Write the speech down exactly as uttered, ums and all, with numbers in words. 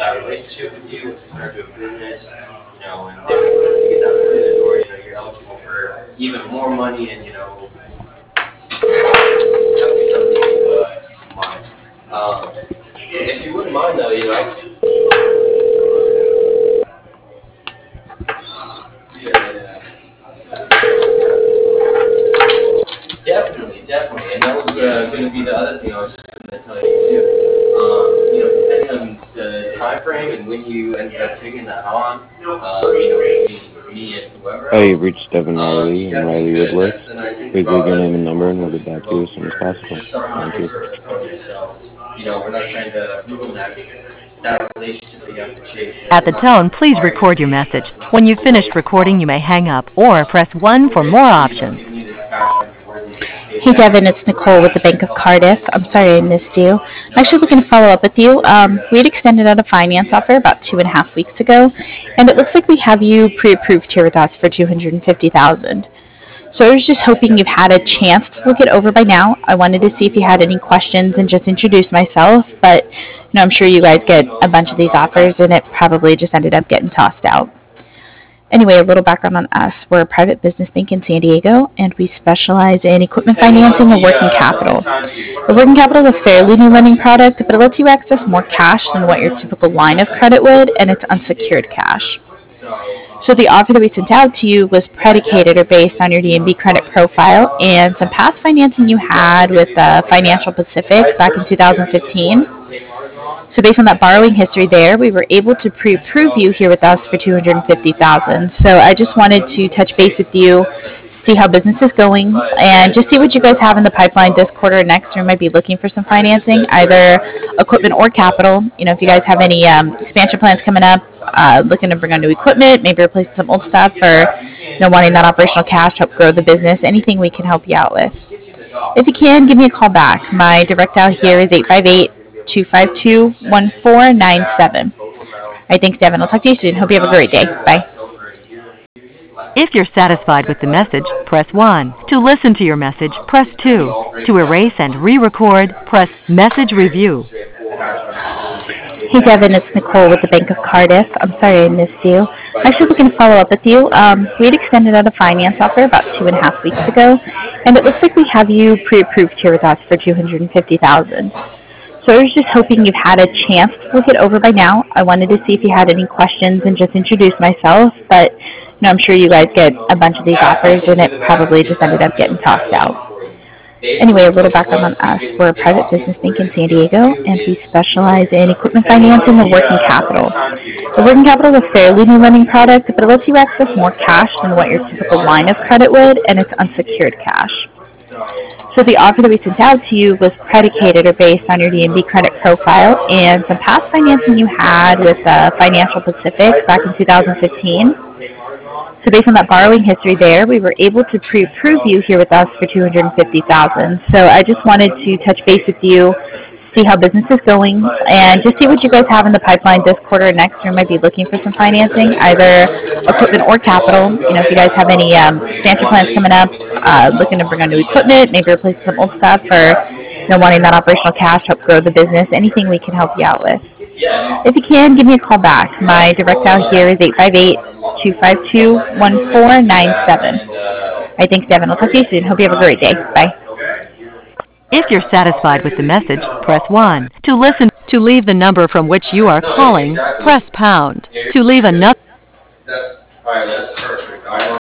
had a relationship with you, to start doing business, you know, and then once you get that foot in the door, you know, you're eligible for even more money and, you know, that would be something to keep uh, in mind. Um, if you wouldn't mind though, you know, yeah, yeah. Definitely, definitely, and that was uh, going to be the other thing I was just going to tell you too. Um, you know, depending on the time frame and when you ended up taking that on, uh, you know, between me and whoever Hi, you've else, reached Devin um, Riley you and definitely Riley could Woodworks. invest. And I think Please leave about your us name and as number and couples we'll when get we back to you vote as soon as for possible. just someone that Thank can you. sort of fund yourselves. You know, we're not trying to ruin that that relationship that you have to chase. At the It's not tone, please our record your expectation message. that you When have you've to finished always recording, you may follow. hang up or press one for more If, you know, options. giving you this cash on your board, these Hey paychecks, Devin, it's Nicole with the uh, Bank and of helping Cardiff. business I'm move sorry I forward. missed you. You I'm know, actually that's looking to follow basically up with you. what we're here Um, we had to extended out a give finance you that offer about two and a half weeks ago, and it looks like we have you pre-approved here with us for two hundred fifty thousand dollars. So I was just hoping you've had a chance to look it over by now. I wanted to see if you had any questions and just introduce myself, but you know, I'm sure you guys get a bunch of these offers, and it probably just ended up getting tossed out. Anyway, a little background on us. We're a private business bank in San Diego, and we specialize in equipment And you financing want and the working uh, the lead capital. time to The working so capital is a fairly that's new lending that's product, but it lets you access more cash than what your typical line of credit would, and it's unsecured cash. so So the um, offer that we sent out to you was yeah, predicated or definitely. based on your If D you and B know, credit want to get your profile uh, and some past financing you we definitely had give with you stuff uh, like Financial that. Pacific Vice back in versa too. If you just two thousand fifteen. wanted to take ours on, So based on that borrowing history um, there, we were able to pre-approve you so here with us for what would happen is you two hundred fifty thousand dollars. had, So I just uh, you wanted know, you to can touch base take with you, that eventually see how pay business is going, but and then just you see know what you the other guys have in the option as pipeline this well quarter or is next year. Might um, be looking for some kind of just financing, to sort of either evaluate it equipment too. or But capital. You know, if you guys that's have why any it's um, important to expansion check plans in coming up, with us uh, and looking to keep bring us on in new mind. equipment, maybe replacing some old Once you stuff, get or that, you you know, can wanting turn that that operational faucet cash to help because grow everything the is very business, easy. anything we can help you out with. Just get you the docs If you so you can, can give me a you call know back. My direct dial see here that is for sure. If eight five eight, you're gonna be able to two keep five it, you two, can check one in, four see nine that, seven. go from there. All right, thanks, Devin. I'll talk to you soon. Hope you have a Uh, great day. even Bye. less over a year. If you're satisfied with the message, press one. To listen to your message, Um, press it's gonna be two. all break To down erase in and months and stuff re-record, like that. press Message Very, very Review. straightforward. Um, Hey, Devin, paychecks, it's you know, Nicole with the and Bank of helping Cardiff. I'm business move sorry I forward. missed you. I'm Vice actually looking versa to follow too. up with you. Um, we had extended out a Um, finance offer about two and a half weeks ago, and it looks like we have you pre-approved here with us for two hundred fifty thousand dollars. So I was just hoping you've had a chance to look it over by now. I wanted to see if you had any questions and just introduce myself, but you know, I'm sure you guys get a bunch of these yeah, we offers, can and do it the math probably and get just ended that up you know getting tossed calculated out. for you. Anyway, a Basically, little what background on what you're us. getting We're a the private option business for bank in to San be able to Diego, do and we is you know specialize in equipment depending on financing and the working uh, the lead capital. time to The working uh, capital is a fairly new lending product, but it lets you access more to that cash than what your process get typical started line of on it. credit would, and it's It's easy. unsecured cash. So So the um, offer that we sent out to you was yeah, predicated or definitely. based on your D and B credit profile and some past financing you had with uh, Financial Pacific Vice back in versa too. If you just two thousand fifteen. wanted to take ours on, So based on that borrowing history there, um, we were able to pre-approve you so here with us for what would happen is you two hundred fifty thousand had, dollars. So I just uh, wanted you know, to you can touch base with take you, that eventually see how pay business is going, but and then just you see know what that's you the guys other have in the option as pipeline this well. quarter or next year. Might be looking for some financing, Because if either everything's good, equipment right, or we'll capital. also go You know, if ahead you guys and have any uh, um, if you expansion want plans to, coming you up, want me to take uh, anything looking else to bring on on new the uh, equipment, maybe replacing some old stuff, or you know, wanting that operational cash to help grow the business, anything we can help you out with. yeah, If you can, give me a call back. My direct we'll dial here uh, is eight five eight, two five two, one go ahead four and do nine that seven. and uh, All right, thanks, Devin. I'll talk to you soon. Hope you have a great day. Bye. If you're satisfied with the message, press one. To listen, to leave the number from which you are no, e- calling, exactly. press pound. Yeah, To leave you're good. another That's all right. That's perfect. I